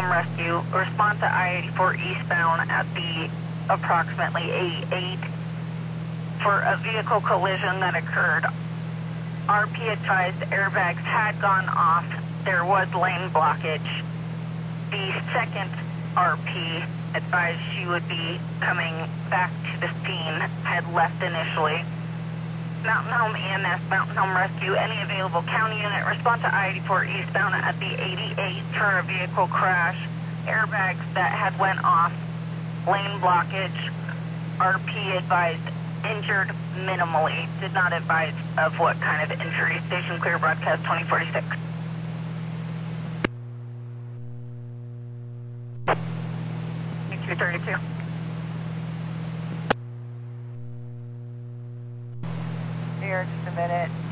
Rescue, respond to I-84 eastbound at the approximately 88 for a vehicle collision that occurred. RP advised airbags had gone off. There was lane blockage. The second RP advised she would be coming back to the scene, had left initially. Mountain Home EMS, Mountain Home Rescue, any available county unit, respond to I-84 eastbound at the 88 for a vehicle crash. Airbags that had went off, lane blockage. RP advised injured minimally, did not advise of what kind of injury. Station clear, broadcast 2046. Q32. Here, just a minute.